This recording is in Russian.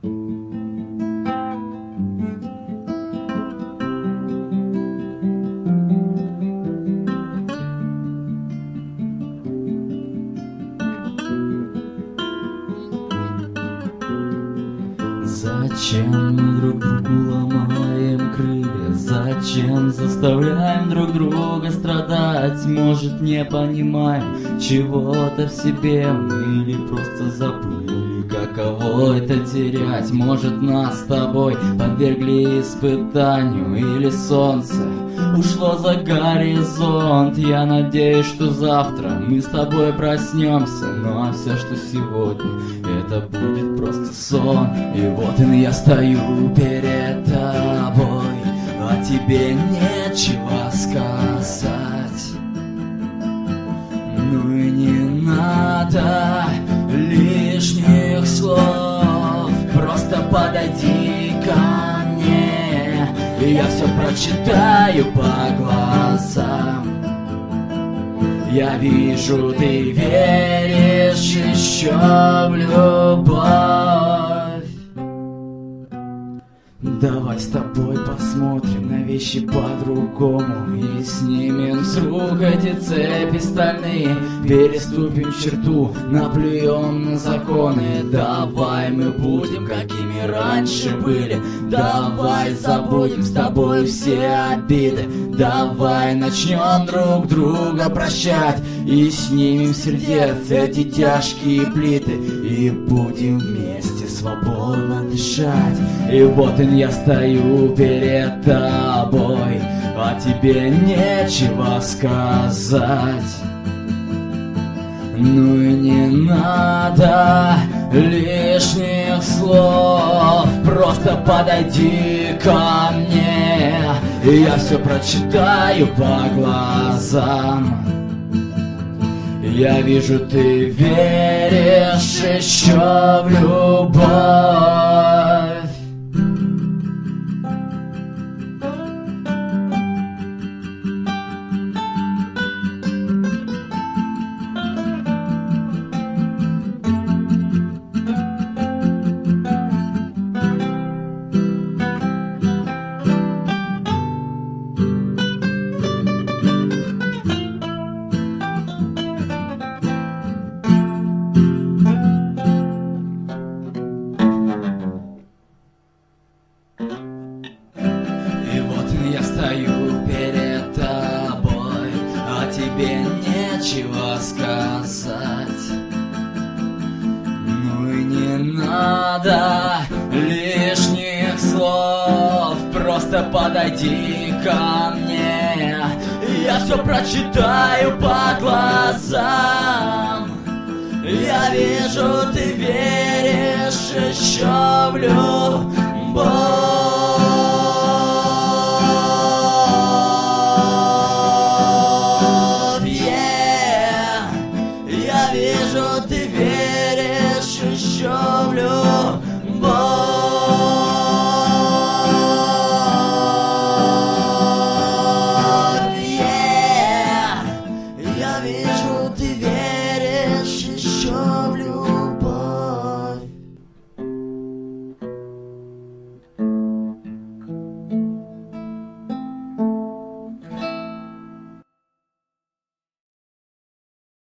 Зачем мы друг другу ломаем крылья? Зачем заставляем друг друга страдать? Может, не понимаем чего-то в себе мы, или просто забыли, каково это терять? Может, нас с тобой подвергли испытанию, или солнце ушло за горизонт? Я надеюсь, что завтра мы с тобой проснемся, ну а все, что сегодня, это будет просто сон. И вот я стою перед тобой, а тебе нечего сказать. Ну и не надо лишних слов, просто подойди ко мне, и я все прочитаю по глазам. Я вижу, ты веришь еще в любовь. Давай с тобой посмотрим на вещи по-другому и снимем с рук эти цепи стальные, переступим черту, наплюем на законы. Давай мы будем, какими раньше были. Давай забудем с тобой все обиды. Давай начнем друг друга прощать и снимем с сердец эти тяжкие плиты, и будем вместе свободно дышать. И вот я стою перед тобой, а тебе нечего сказать. Ну и не надо лишних слов, просто подойди ко мне, и я все прочитаю по глазам. Я вижу, ты веришь еще в любовь. Перед тобой, а тебе нечего сказать. Ну и не надо лишних слов, просто подойди ко мне, я все прочитаю по глазам. Я вижу, ты веришь еще в любовь. Ты веришь еще